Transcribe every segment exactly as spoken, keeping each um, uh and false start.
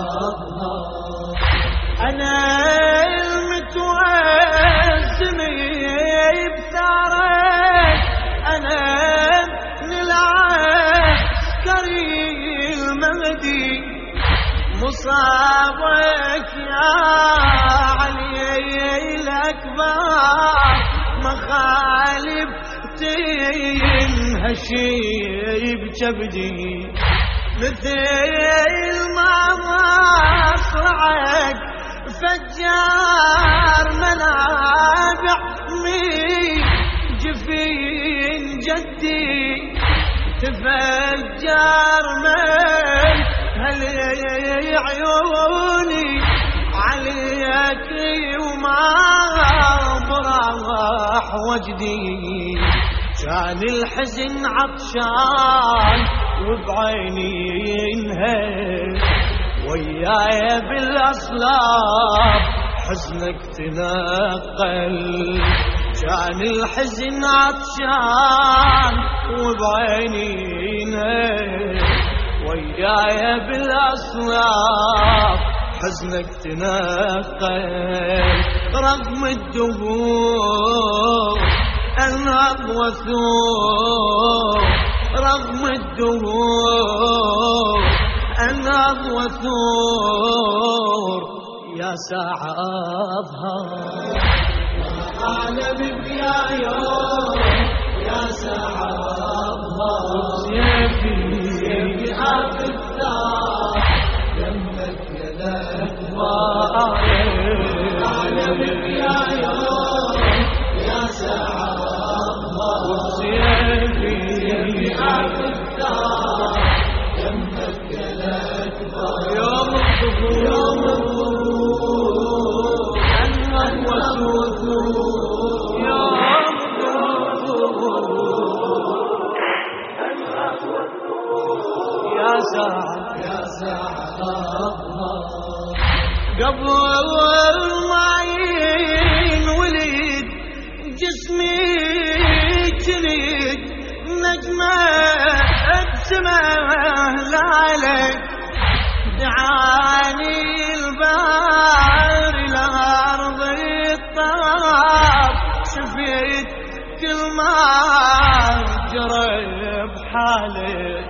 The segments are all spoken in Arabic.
أنا المتوسم بثارك، أنا من العسكري المهدي، مصابك يا علي الأكبر، مخالب تنهشي بجبدي، مثل ما مصرعك فجار منابع من جفين جدي، تفجر من هل عيوني عليك وما براح وجدي، كان الحزن عطشان وبعيني ينهل، وياي بالاصلاب حزنك تنقل، كان الحزن عطشان وبعيني ينهل، وياي بالاصلاب حزنك تنقل، رغم الدهور انهض وثور، رغم الدهور انهض وثور، يا ساعة اظهر اعلم يا يوم، يا ساعة اظهر، سيفي سيفي حرف الثار، يمك يدك اعلم يا يوم، يا ساعة اظهر، سيفي سيفي حرف الثار، يمك يدك يوم الظهور، يوم الظهور انهض وثور، يوم الظهور انهض وثور، يا ساعة يا ساعة اظهر، قبل ما ينولد جسمي جريد نجمة بسمه لالك، دعاني البار الأرض الطاب، شفيت كل ما جرى بحالك،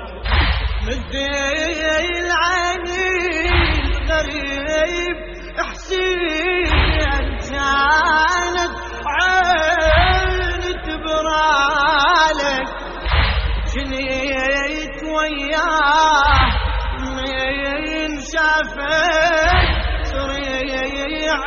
مثل عيني الغريب حسين، كانت عين تبرالك، جنيت وياه من شافك سريع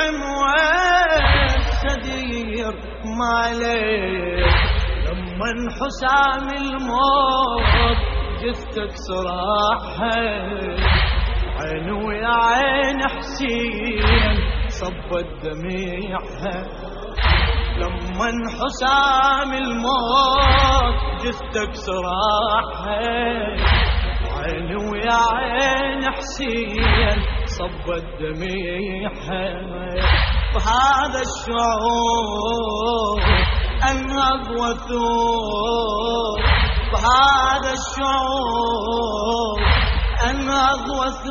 والسدير مالك، لما حسام الموت جثتك صراحك، عين ويا عين حسين صبت دميعها، لما حسام الموت جثتك صراحك، عين ويا عين حسين صبت دميعها، وهذا الشعور انهض وثور، وهذا الشعور انهض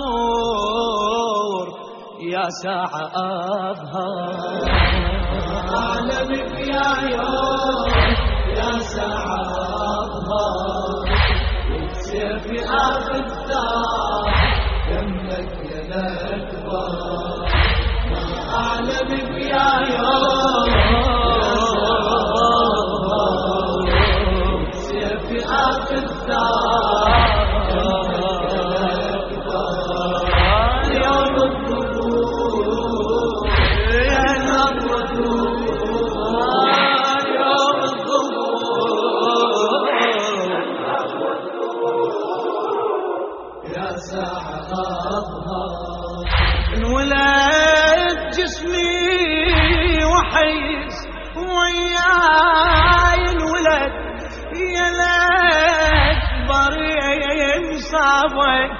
وثور، يا ساعة اظهر اعلمك يا يوم، يا ساعة اظهر، سيفي آخذ الثار، يمك يا الأكبر، أعلمك يا يوم، سيفي آخذ الثار، يوم الظهور يا نظرة، يوم الظهور يا ساعة أظهر، انولد جسمي وحيس وياي انولد، يا الأكبر ينصابك،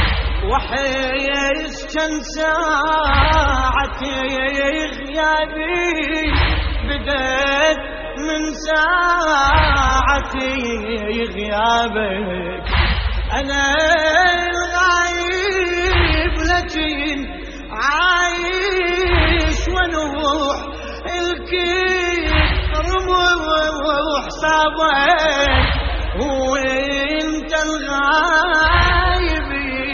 وحيس كان ساعتي غيابي، بدأت من ساعتي غيابك، أنا الغايب لك صابك وانت الغايب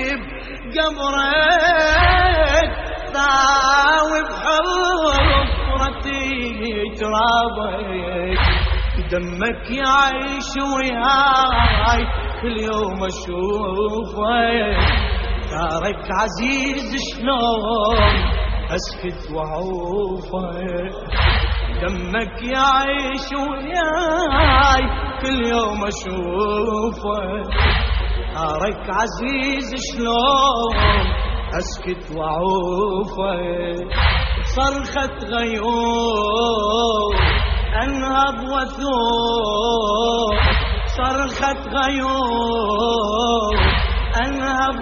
بقبرك ثاوي بحفرتي ترابك دمك يعيش وياي كل يوم اشوفك دارك عزيز شلون اسكت واعوفك دمك يعيش وياي كل يوم اشوفك دارك عزيز شلون اسكت واعوفك صرخة غيوم انهض وثوب صرخة غيوم انهض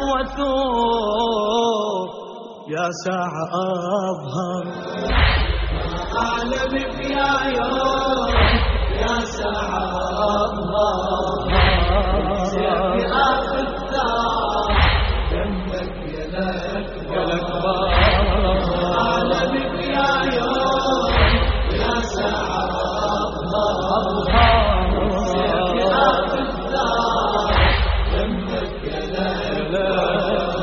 وثوب يا ساعة أظهر ما أعلمك يا يوم يا ساعة أظهر سيفي آخذ ثار دمك يا الأكبر أعلمك يا يوم يا ساعة أظهر سيفي آخذ ثار دمك يا الأكبر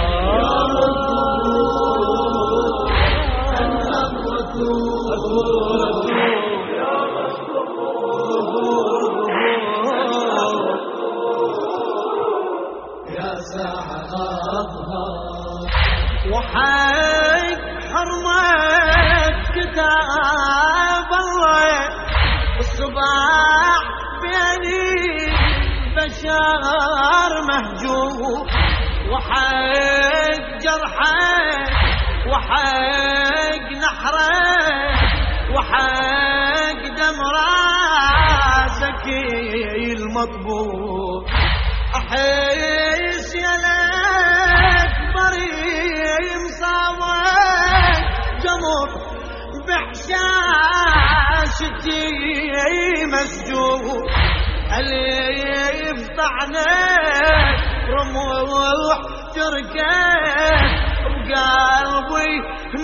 وحق حرمت كتاب الله الصباح بيني بشار مهجور وحق جرحك وحق نحرك وحق دم راسك المطبوع احس يا الاكبر مصابك جمر بحشاشتي مسجون اللي يفطعنك رموح تركك بقلبي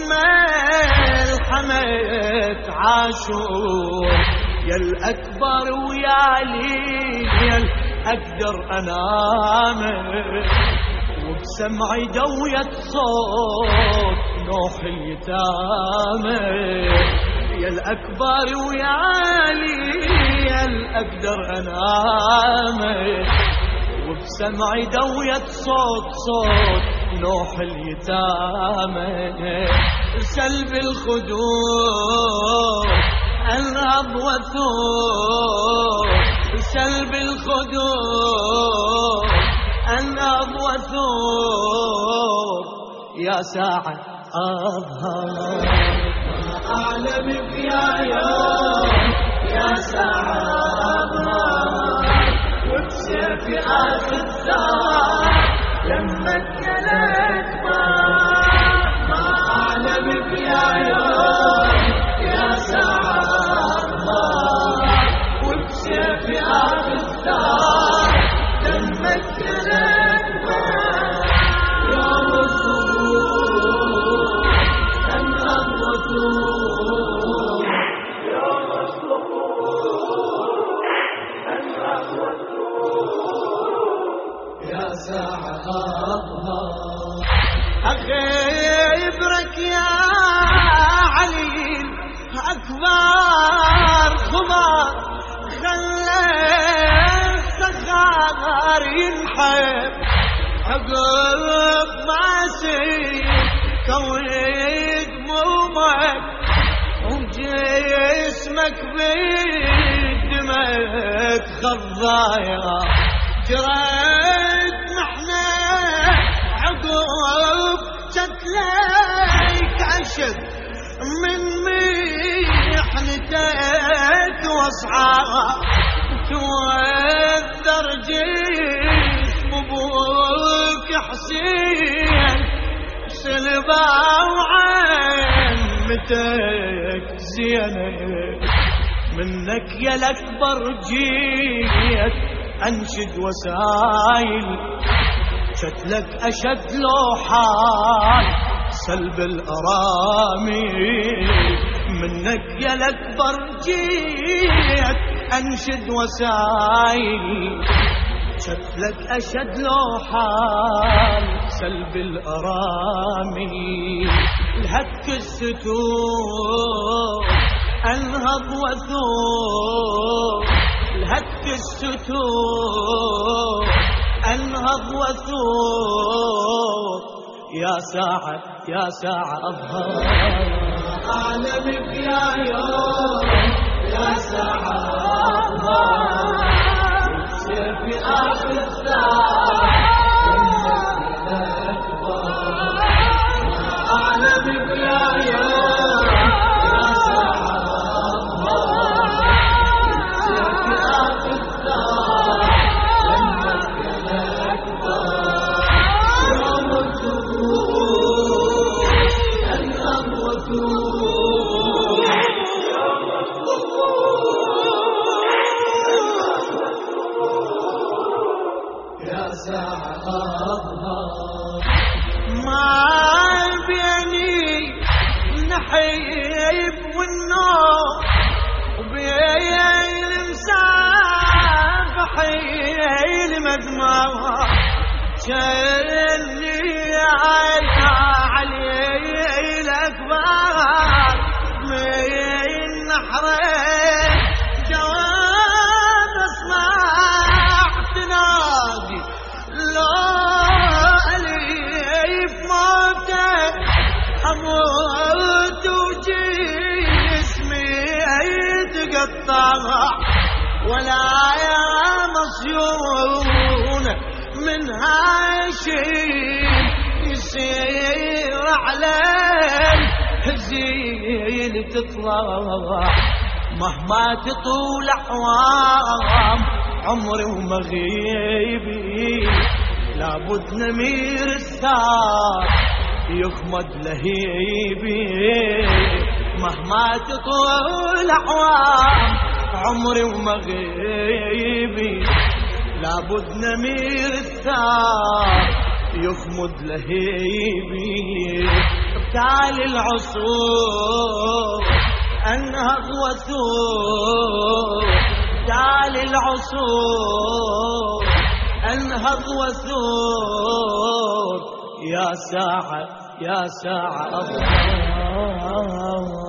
ملحمة عاشور يا الأكبر ويا ليل أقدر أنامك وبسمعي دوية صوت نوح اليتامى يا الأكبر ويا ليل أقدر أنامك وبسمعي دوية صوت صوت نوح اليتامى سلب الخدود انهض وثور سلب الخدود انهض وثور يا ساعة أظهر ما أعلمك يا يوم يا ساعة أظهر وبسيفي آخذ ثار دمك يا الأكبر ما أعلمك يا يوم يا ساعة أظهر وبسيفي آخذ ثار دمك يا الأكبر يوم الظهور أنهض وثور يوم الظهور أنهض وثور يا ساعة أظهر أخبرك يا علي أكبر خبر خلى الصغار ينحب عقب ما سير كويت مومك وجسمك بدمك خضايا جريت محنة عقب شكلك عشد من محنتك واصعاب توذر جسم ابوك حسين سلبا وعمتك زينب منك يا الأكبر جيت أنشد وسايل شكلك أشد لوحان سلب الأرامي منك يا الأكبر جيت أنشد وسايل شكلك أشد لو حال سلب الأرامل الهك الستور أنهض وثور الهك الستور أنهض وثور يا ساعة يا ساعة أظهر أعلمك يا يوم يا ساعة أظهر في آخر الساعة أعلمك يا يوم يا ساعة أظهر في آخر الساعة يوم الظهور أنهض وثور يا ساعة أظهر ما بيني النحيب والنوم وبين مسافحي المدمع شلني علي الأكبر من نحرين جواب اسمع تنادي لو أليف موتك أموت وجسمي يتقطع ولا يا مصيون من هاشم يصير عليه هزيل تطلع مهما تطول أعوام عمري ومغيبي لابد نمير الثار يخمد لهيبي مهما تطول أعوام عمري ومغيبي لابد نمير الثار يخمد لهيبي ابتال العصور أنهض وثور ابتال العصور أنهض وثور يا ساعة يا ساعة أظهر